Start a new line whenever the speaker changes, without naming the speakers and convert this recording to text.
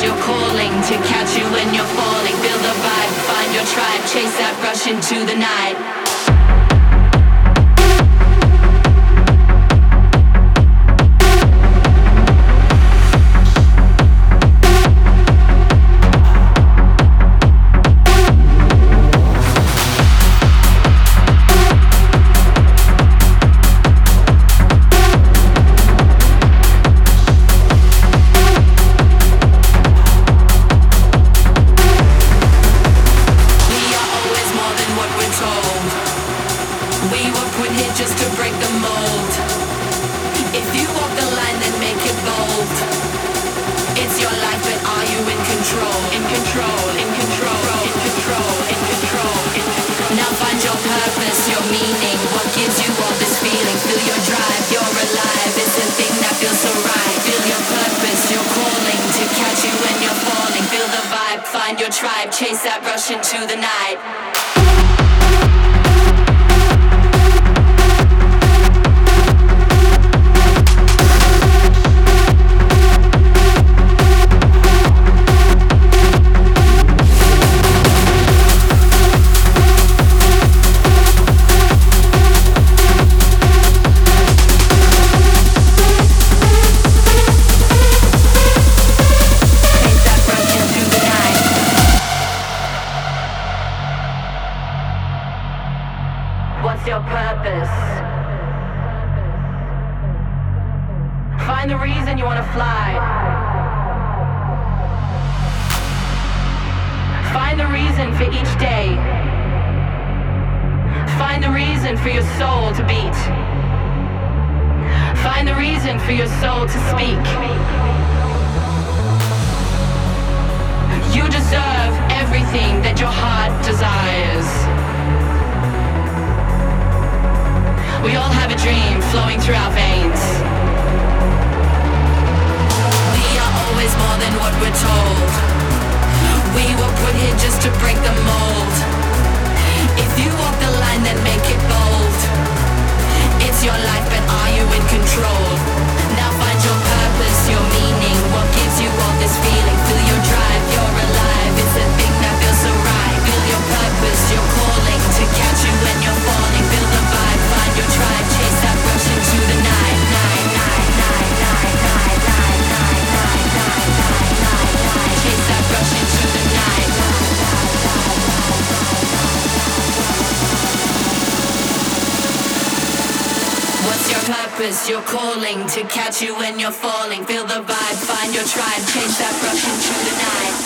you're calling to catch you when you're falling. Feel the vibe, find your tribe, chase that rush into the night. Find your tribe, chase that rush into the night. What's your purpose? Find the reason you want to fly. Find the reason for each day. Find the reason for your soul to beat. Find the reason for your soul to speak. You deserve everything that your heart desires. We all have a dream flowing through our veins. We are always more than what we're told. We were put here just to break the mold. If you walk the line, then make it bold. It's your life, but are you in control? Now find your purpose, your meaning. What gives you all this feeling? Feel your drive, you're alive. It's the thing that feels so right. Feel your purpose, your calling to catch you when you're falling. Feel the vibe, find your tribe, chase that rush into the night. Night, night, night, night, night, night, night, night, night, night, night, night. Chase that rush into the night. What's your purpose? Your calling to catch you when you're falling. Feel the vibe, find your tribe, chase that rush into the night.